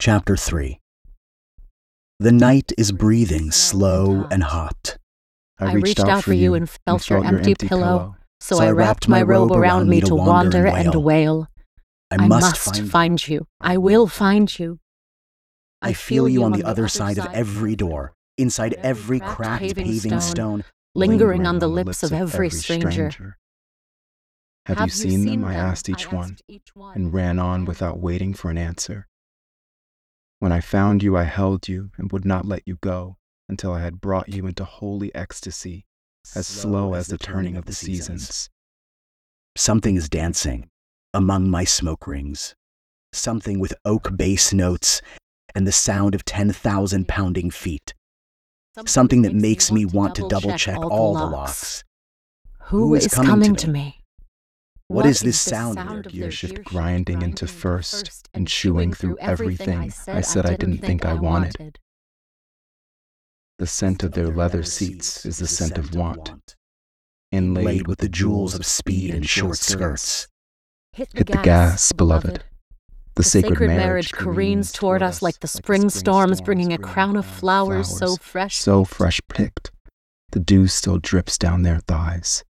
Chapter 3. The night is breathing slow and hot. I reached out for you and felt your empty pillow, so I wrapped my robe around me to wander and wail. I must find you. I will find you. I feel you on the other side of every door, inside every cracked paving stone, lingering on the lips of every stranger. Have you seen them? I asked each one, and ran on without waiting for an answer. When I found you, I held you and would not let you go until I had brought you into holy ecstasy, as slow as the turning of the seasons. Something is dancing among my smoke rings, something with oak bass notes and the sound of 10,000 pounding feet, something that makes me want to double-check all the locks. Who is coming to me? What is this sound of Gear shift grinding into first and chewing through everything I said I didn't think I wanted. The scent of their leather seats is the scent of want, inlaid with the jewels of speed and short skirts. Hit the gas, beloved. The sacred marriage careens toward us like the spring storms, bringing a crown of flowers so fresh picked. The dew still drips down their thighs.